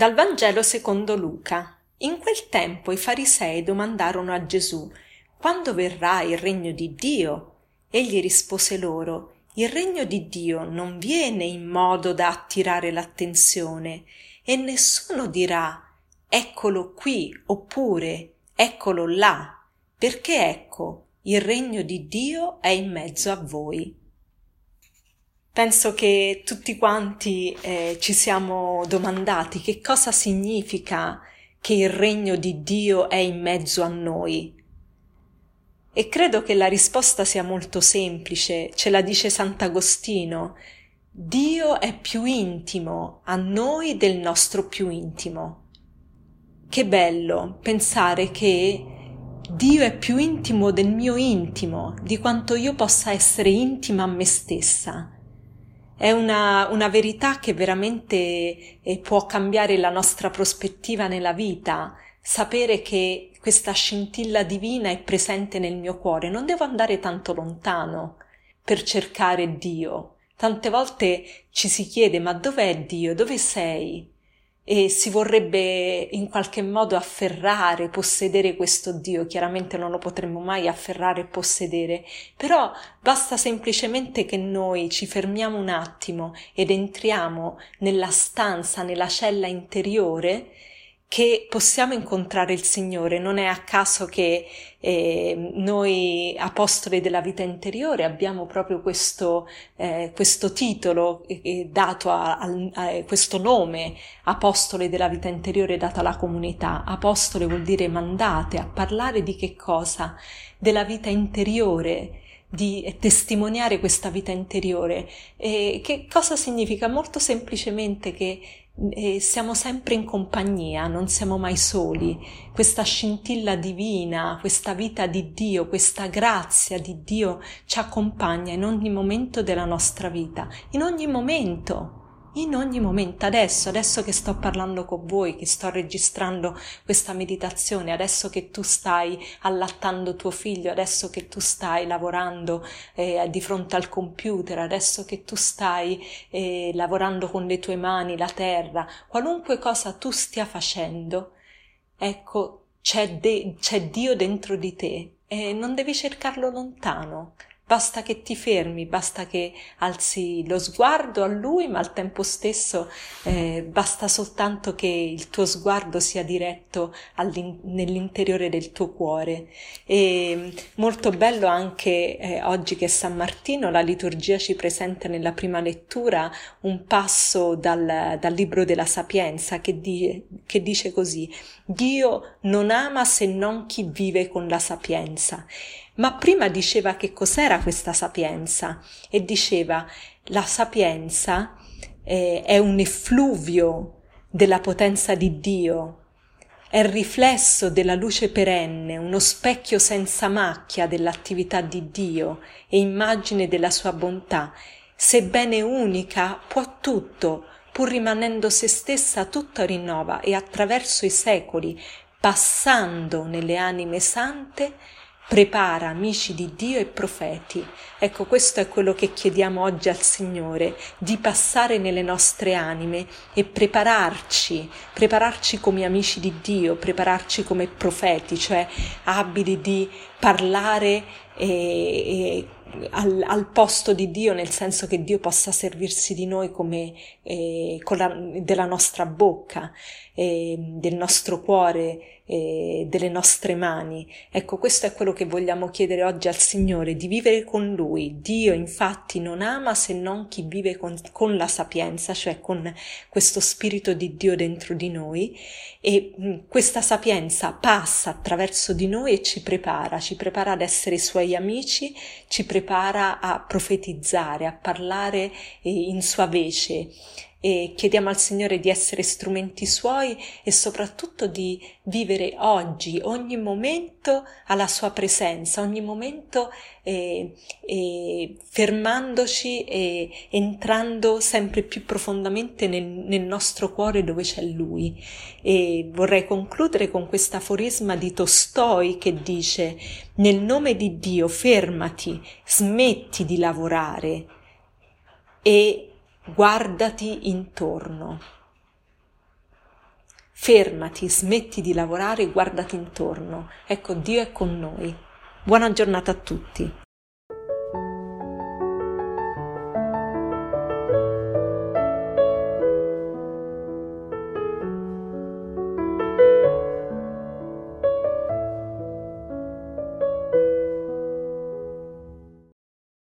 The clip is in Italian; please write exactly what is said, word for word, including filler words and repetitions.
Dal Vangelo secondo Luca. In quel tempo i farisei domandarono a Gesù: «Quando verrà il regno di Dio?» Egli rispose loro: «Il regno di Dio non viene in modo da attirare l'attenzione, e nessuno dirà: eccolo qui, oppure eccolo là, perché ecco, il regno di Dio è in mezzo a voi». Penso che tutti quanti eh, ci siamo domandati che cosa significa che il regno di Dio è in mezzo a noi. E credo che la risposta sia molto semplice, ce la dice Sant'Agostino: Dio è più intimo a noi del nostro più intimo. Che bello pensare che Dio è più intimo del mio intimo, di quanto io possa essere intima a me stessa. È una, una verità che veramente eh, può cambiare la nostra prospettiva nella vita, sapere che questa scintilla divina è presente nel mio cuore. Non devo andare tanto lontano per cercare Dio. Tante volte ci si chiede: ma dov'è Dio? Dove sei? E si vorrebbe in qualche modo afferrare, possedere questo Dio. Chiaramente non lo potremmo mai afferrare e possedere, però basta semplicemente che noi ci fermiamo un attimo ed entriamo nella stanza, nella cella interiore, che possiamo incontrare il Signore. Non è a caso che eh, noi apostoli della vita interiore abbiamo proprio questo, eh, questo titolo eh, dato a, a, a questo nome, apostoli della vita interiore, dato alla comunità. Apostole vuol dire mandate a parlare di che cosa? Della vita interiore, di testimoniare questa vita interiore. E che cosa significa? Molto semplicemente che E siamo sempre in compagnia, non siamo mai soli. Questa scintilla divina, questa vita di Dio, questa grazia di Dio ci accompagna in ogni momento della nostra vita, in ogni momento, in ogni momento. Adesso, adesso che sto parlando con voi, che sto registrando questa meditazione, adesso che tu stai allattando tuo figlio, adesso che tu stai lavorando eh, di fronte al computer, adesso che tu stai eh, lavorando con le tue mani la terra, qualunque cosa tu stia facendo, ecco, c'è, de- c'è Dio dentro di te e non devi cercarlo lontano. Basta che ti fermi, basta che alzi lo sguardo a Lui, ma al tempo stesso eh, basta soltanto che il tuo sguardo sia diretto nell'interiore del tuo cuore. E molto bello anche eh, oggi che è San Martino, la liturgia ci presenta nella prima lettura un passo dal, dal libro della Sapienza che, di, che dice così: Dio non ama se non chi vive con la sapienza. Ma prima diceva che cos'era questa sapienza e diceva: la sapienza eh, è un effluvio della potenza di Dio, è il riflesso della luce perenne, uno specchio senza macchia dell'attività di Dio e immagine della sua bontà. Sebbene unica, può tutto, pur rimanendo se stessa, tutta rinnova e attraverso i secoli, passando nelle anime sante, prepara amici di Dio e profeti. Ecco, questo è quello che chiediamo oggi al Signore, di passare nelle nostre anime e prepararci, prepararci come amici di Dio, prepararci come profeti, cioè abili di parlare e, e al, al posto di Dio, nel senso che Dio possa servirsi di noi come eh, con la, della nostra bocca, eh, del nostro cuore, eh, delle nostre mani. Ecco, questo è quello che vogliamo chiedere oggi al Signore, di vivere con Lui. Dio infatti non ama se non chi vive con, con la sapienza, cioè con questo spirito di Dio dentro di noi, e mh, questa sapienza passa attraverso di noi e ci prepara, ci prepara ad essere Suoi amici, ci prepara a profetizzare, a parlare eh, in sua vece. E chiediamo al Signore di essere strumenti Suoi e soprattutto di vivere oggi, ogni momento alla Sua presenza, ogni momento eh, eh, fermandoci e entrando sempre più profondamente nel, nel nostro cuore dove c'è Lui. E vorrei concludere con questo aforisma di Tolstoj che dice: nel nome di Dio fermati, smetti di lavorare e guardati intorno. Fermati, smetti di lavorare e guardati intorno. Ecco, Dio è con noi. Buona giornata a tutti.